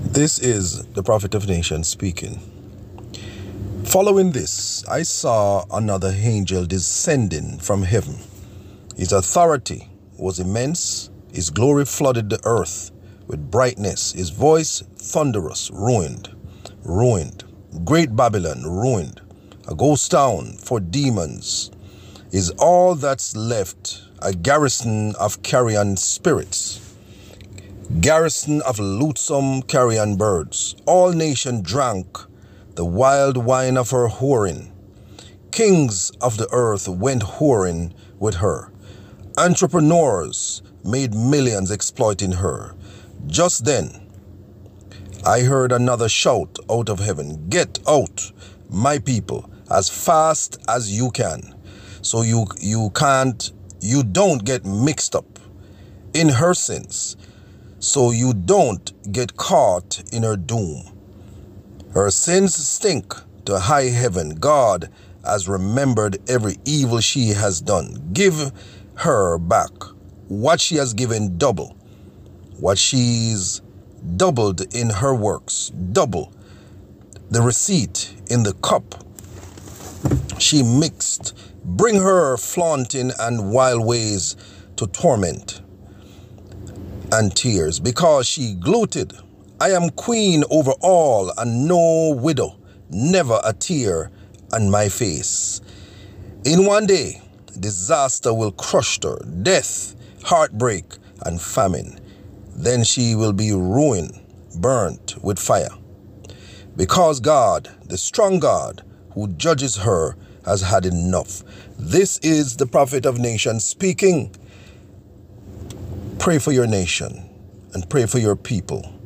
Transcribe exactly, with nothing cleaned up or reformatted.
This is the Prophet of Nations speaking. Following this, I saw another angel descending from heaven. His authority was immense. His glory flooded the earth with brightness. His voice thunderous, ruined, ruined. Great Babylon, ruined. A ghost town for demons is all that's left. A garrison of carrion spirits. Garrison of loathsome carrion birds. All nation drank the wild wine of her whoring. Kings of the earth went whoring with her. Entrepreneurs made millions exploiting her. Just then, I heard another shout out of heaven. Get out, my people, as fast as you can. So you, you can't, you don't get mixed up in her sins. So you don't get caught in her doom. Her sins stink to high heaven. God has remembered every evil she has done. Give her back what she has given double. What she's doubled in her works. Double the receipt in the cup she mixed. Bring her flaunting and wild ways to torment and tears, because she gloated, I am queen over all, and no widow, never a tear on my face. In one day, disaster will crush her, death, heartbreak, and famine. Then she will be ruined, burnt with fire. Because God, the strong God, who judges her, has had enough. This is the Prophet of Nations speaking. Pray for your nation and pray for your people.